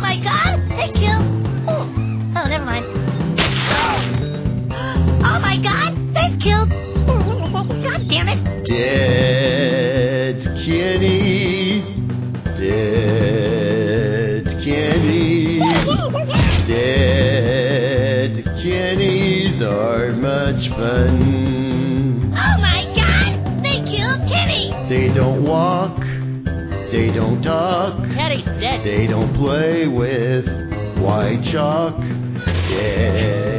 my God! They killed... Oh, never mind. Oh, my God! They've killed... God damn it! Dead kitties. Dead kitties. Dead kitties are much fun. Oh, my God! They killed Kitty! They don't walk. They don't talk. Teddy's dead. They don't play with white chalk. Dead